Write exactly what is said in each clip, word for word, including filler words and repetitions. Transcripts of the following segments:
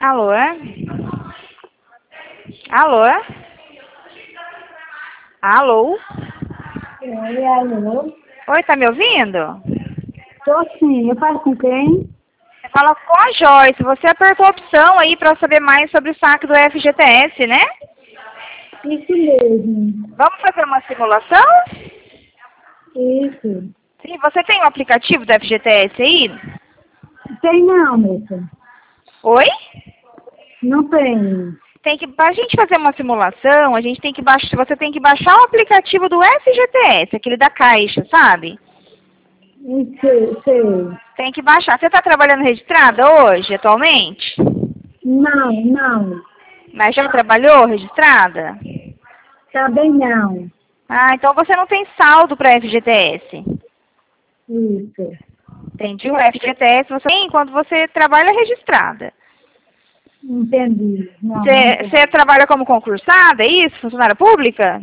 Alô? É? Alô? É? Alô? Oi, alô? Oi, tá me ouvindo? Tô sim, eu falo com quem? Você fala com a Joyce. Você apertou a opção aí para saber mais sobre o saque do F G T S, né? Isso mesmo. Vamos fazer uma simulação? Isso. Sim, você tem o aplicativo do F G T S aí? Tem não, moça. Oi? Não tem. Tem que, pra gente fazer uma simulação, a gente tem que baixar, você tem que baixar o aplicativo do F G T S, aquele da Caixa, sabe? Isso, sei. Tem que baixar. Você está trabalhando registrada hoje, atualmente? Não, não. Mas já trabalhou registrada? Também não. Ah, então você não tem saldo para F G T S. Isso. Entendi. O F G T S você tem quando você trabalha registrada. Entendi. Não, não Você, tem. você trabalha como concursada, é isso? Funcionária pública?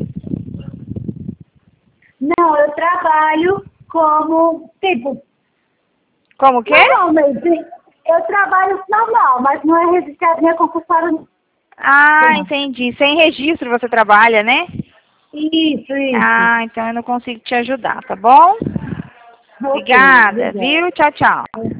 Não, eu trabalho como, tipo, Como que é? normalmente, eu trabalho normal, mas não é registrado nem concursada. Ah, entendi. Sem registro você trabalha, né? Isso, isso. Ah, então eu não consigo te ajudar, tá bom? Ok, Obrigada, obrigada. viu? Tchau, tchau.